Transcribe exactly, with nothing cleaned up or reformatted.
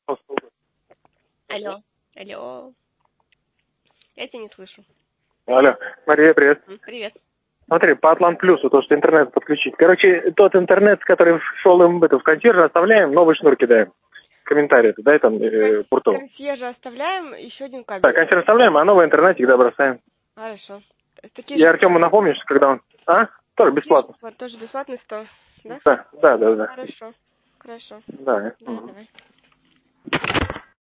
Алло, алло. Я тебя не слышу. Алло, Мария, привет. Привет. Смотри, по Атлант Плюсу, то, что интернет подключить. Короче, тот интернет, который шел им это, в консьержа, оставляем, новый шнур кидаем. Комментарий, дай там э, пуртовый. Консьержа оставляем, еще один кабель. Так, консьерж оставляем, а новый интернет всегда бросаем. Хорошо. Такие И же... Артему напомнишь, когда он... А? Тоже бесплатно. Же... Тоже бесплатный сто, да? Да, да, да, да. Хорошо, хорошо. Да. Да, Угу. давай.